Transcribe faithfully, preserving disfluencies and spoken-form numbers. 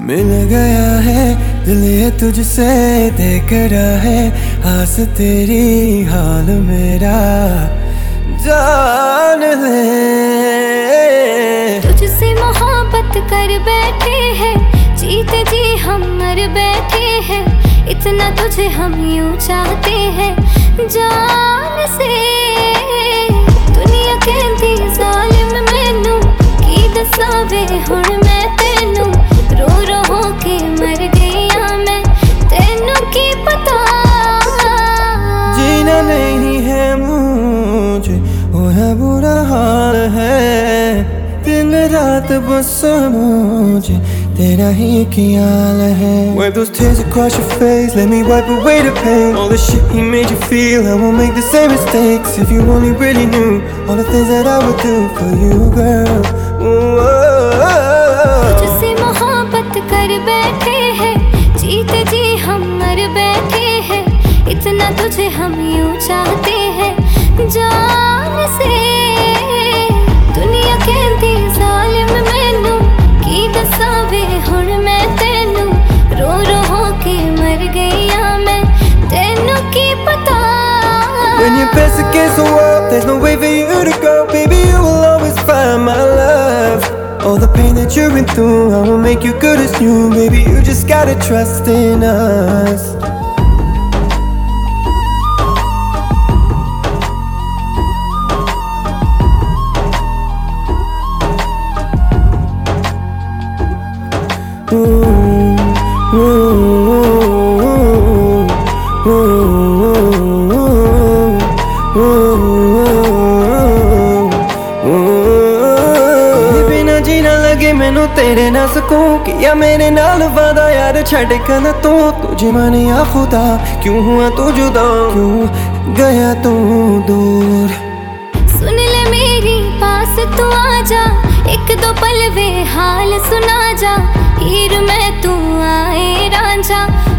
मिल गया है दिल ये तुझसे देख रहा है आस तेरी हाल मेरा जान ले। तुझसे मोहब्बत कर बैठे हैं जीते जी हम मर बैठे हैं इतना तुझे हम यूं चाहते हैं जान से। दुनिया कहती जालिम मैनू की दसावे हुण मैं तेनू रो रो हो के मर गईया मैं तेनू की पता। जीना नहीं है मुझे वो है बुरा हाल है दिन रात बस मुझे तेरा ही ख्याल है। Wipe those tears across your face, let me wipe away the pain. All the shit he made you feel, I won't make the same mistakes. If you only really knew all the things that I would do for you, girl. तुझसे मोहब्बत कर बैठे हैं जीते जी हम मर बैठे हैं इतना तुझे हम यूं चाहते हैं जान से। दुनिया कहती जालिम मैनू की दसावे हुण मैं तेनू रो रो हो के मर गईया मैं तेनू की पता। When you're best against the world, there's no way for you to go. Baby, you will always find my love. All the pain that you've been through, I will make you good as new. Baby, you just gotta trust in us. Ooh, ooh, ooh, ooh, बिना जीना लगे मैनू तेरे ना सकूं किया मेरे नाल वादा यार छड़ कर तू तुझे माने या खुदा क्यों हुआ तू जुदा क्यों गया तू दूर। सुन ले मेरी पास तू आजा एक दो पल वे हाल सुना जा हीर मैं तू आए रांझा